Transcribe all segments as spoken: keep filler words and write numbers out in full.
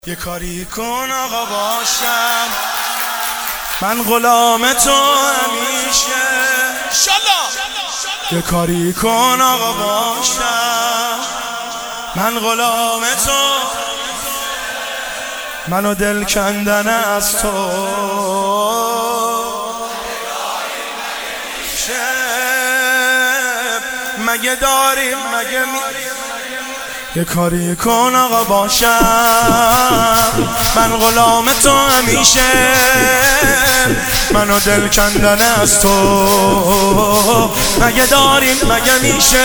یه کاری کن آقا باشم، من غلام تو همیشه. یه کاری کن آقا باشم، من غلام تو، منو دل کندن از تو. مگه داریم مگه می یه کاری کن آقا باشم، من غلام تو همیشه، منو دل کندن از تو. مگه داریم مگه میشه،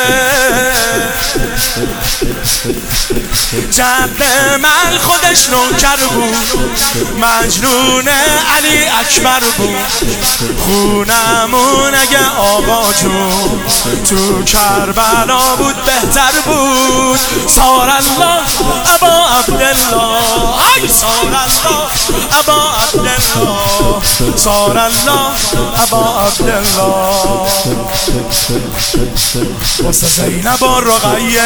جد من خودش نوکر بود، مجنون علی اکبر بود. خونمون اگه آقا جون تو کربلا بود بهتر بود. صار الله ابا عبدالله، ای صار الله ابا عبدالله، صار الله ابا عبدالله. واسه زینب و رقیه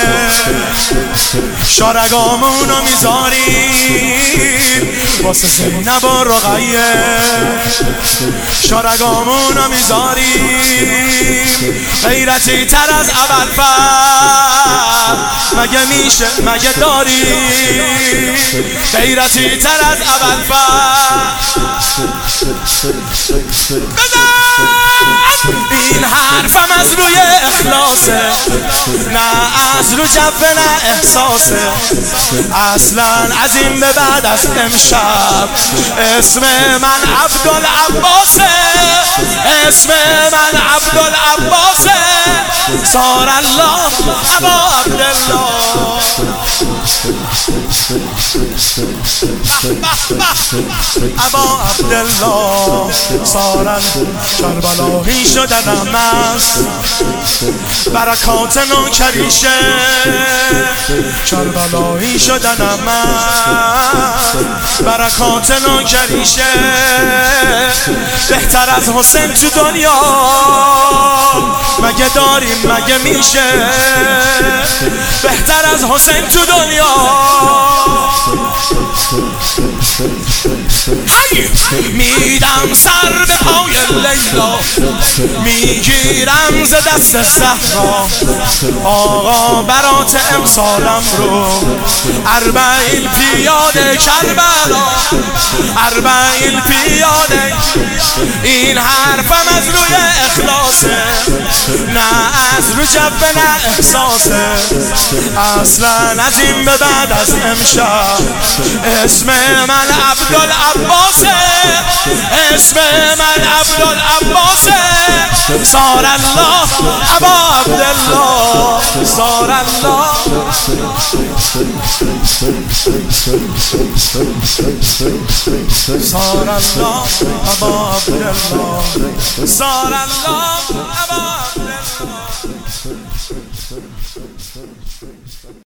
شارگامونو میذاریم، واسه زینب و رقیه شارگامونو میذاریم. غیرتی تر از ابوالفضل مگه میشه مگه داریم، غیرتی تر از ابوالفضل. این حرفم از روی اخلاصه، نه از رو جبه نه احساسه. اصلا از این به بعد از امشب اسم من عبدالعباسه، اسم من عبدالعباسه. صار الله ابا عبدالله، ابا عبدالله. صار کربلایی شدنم از برکات نوکریشه، کربلایی شدنم از برکات نوکریشه. بهتر از حسین تو دنیا مگه داریم مگه میشه، بهتر از حسین تو دنیا. میدم سر به پای لیلا، میگیرم ز دست زهرا. آقا برات امسالم رو اربعین پیاده کربلا، اربعین پیاده. این حرفم از روی اخلاصه، نه از رو جبه نه احساسه. اصلا از این به بعد از امشب اسم من عبدالعباسه، اسم من عبدالعباسه. صار الله ابا عبدالله، صار الله. صار الله ابا عبدالله، صار الله ابا عبدالله.